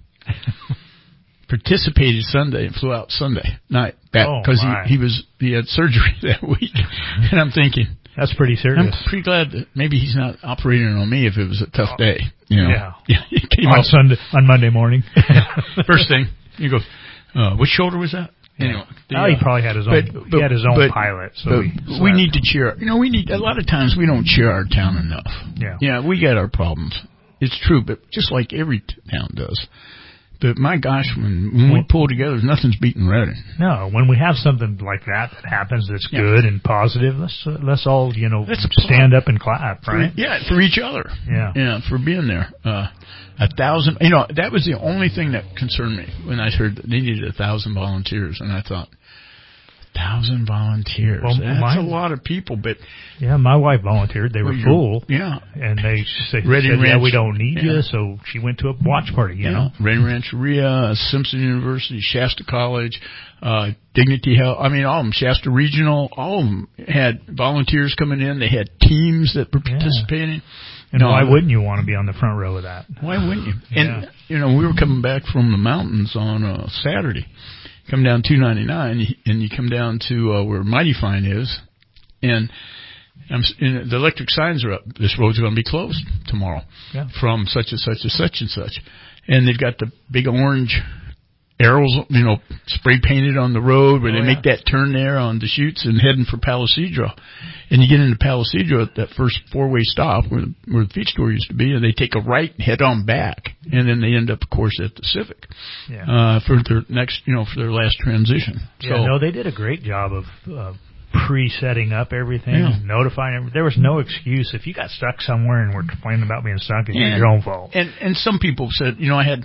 participated Sunday and flew out Sunday night back because oh he, he was he had surgery that week. And I'm thinking, that's pretty serious. I'm pretty glad that maybe he's not operating on me if it was a tough day. You know? Yeah, yeah. He came on out Sunday on Monday morning. First thing you go, uh, which shoulder was that? Anyway, the, oh, he probably had his own. But, but, he had his own but, pilot. So we, we need to cheer. You know, we need a lot of times we don't cheer our town enough. Yeah, yeah, we got our problems. It's true, but just like every town does. But my gosh, when, when we pull together, nothing's beating Redding. No, when we have something like that that happens that's yeah. good and positive, let's uh, let's all you know let's stand up and clap, right? For, yeah, for each other. Yeah, yeah, for being there. Uh, a thousand, you know, that was the only thing that concerned me when I heard that they needed a thousand volunteers, and I thought, thousand volunteers. Well, that's my, a lot of people, but yeah, my wife volunteered. They were well, full. Yeah, and they said, Redding yeah, Ranch, we don't need yeah. you. So she went to a watch party. You yeah. know, Redding Rancheria, Simpson University, Shasta College, uh, Dignity Health. I mean, all of them. Shasta Regional. All of them had volunteers coming in. They had teams that were participating. Yeah. And no, why wouldn't you want to be on the front row of that? Why wouldn't you? Yeah. And you know, we were coming back from the mountains on uh, Saturday. Come down two ninety-nine, and you come down to uh, where Mighty Fine is, and, I'm, and the electric signs are up. This road's going to be closed tomorrow yeah. from such and such and such and such. And they've got the big orange arrows, you know, spray painted on the road where oh, they yeah. make that turn there on the chutes and heading for Palisadro. And you get into Palisadro at that first four-way stop where the, where the feed store used to be, and they take a right and head on back. And then they end up, of course, at the Civic yeah. uh, for their next, you know, for their last transition. Yeah, so, no, they did a great job of uh, pre-setting up everything, yeah. notifying everything. There was no excuse. If you got stuck somewhere and were complaining about being stuck, it's and, your own fault. And, and some people said, you know, I had...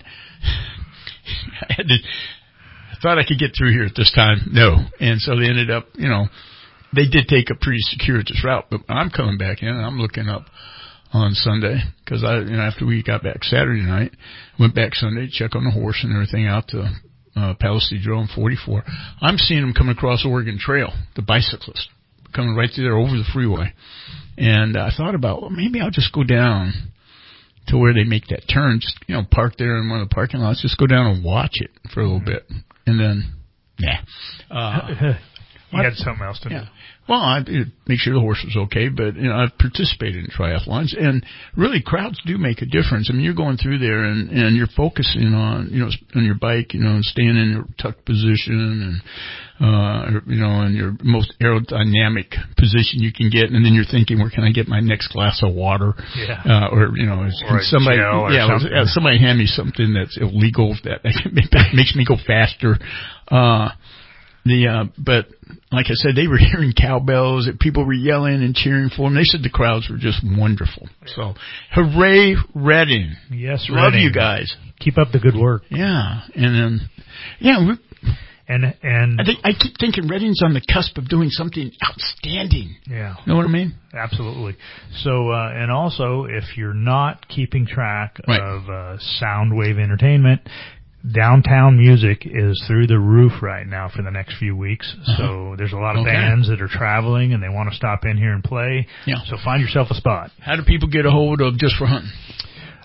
I had to, I thought I could get through here at this time. No. And so they ended up, you know, they did take a pretty circuitous route, but I'm coming back in and I'm looking up on Sunday because I, you know, after we got back Saturday night, went back Sunday to check on the horse and everything out to, uh, Palisadro and forty-four. I'm seeing them coming across Oregon Trail, the bicyclists coming right through there over the freeway. And I thought about, well, maybe I'll just go down to where they make that turn, just, you know, park there in one of the parking lots, just go down and watch it for a little bit. And then, yeah. Uh, you had something else to yeah. do. Well, I make sure the horse was okay, but, you know, I've participated in triathlons, and really crowds do make a difference. I mean, you're going through there and, and you're focusing on, you know, on your bike, you know, and staying in your tucked position and, uh, you know, in your most aerodynamic position you can get, and then you're thinking, where can I get my next glass of water? Yeah. Uh, or, you know, or somebody, or yeah, something. somebody hand me something that's illegal that makes me go faster. Uh, The uh, but like I said, they were hearing cowbells. People were yelling and cheering for them. They said the crowds were just wonderful. So, hooray, Redding! Yes, love Redding. you guys. Keep up the good work. Yeah, and then yeah, we, and and I think I keep thinking Redding's on the cusp of doing something outstanding. Yeah, know what I mean? Absolutely. So, uh, and also, if you're not keeping track right. of uh, Soundwave Entertainment. Downtown music is through the roof right now for the next few weeks. Uh-huh. So there's a lot of okay. bands that are traveling and they want to stop in here and play. Yeah. So find yourself a spot. How do people get a hold of Just for Hunting?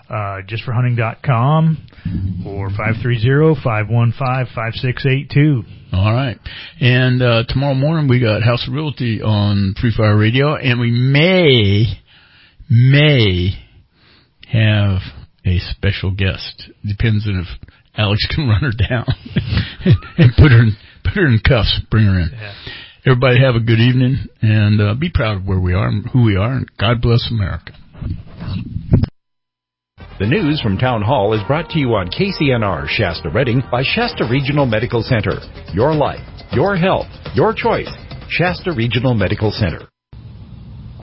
uh, just for hunting dot com or five three zero, five one five, five six eight two. All right. And uh, tomorrow morning we got House of Realty on Free Fire Radio, and we may, may have a special guest. Depends on if Alex can run her down and put her in, put her in cuffs, bring her in. Yeah. Everybody have a good evening, and uh, be proud of where we are and who we are, and God bless America. The news from Town Hall is brought to you on K C N R Shasta Redding by Shasta Regional Medical Center. Your life, your health, your choice. Shasta Regional Medical Center.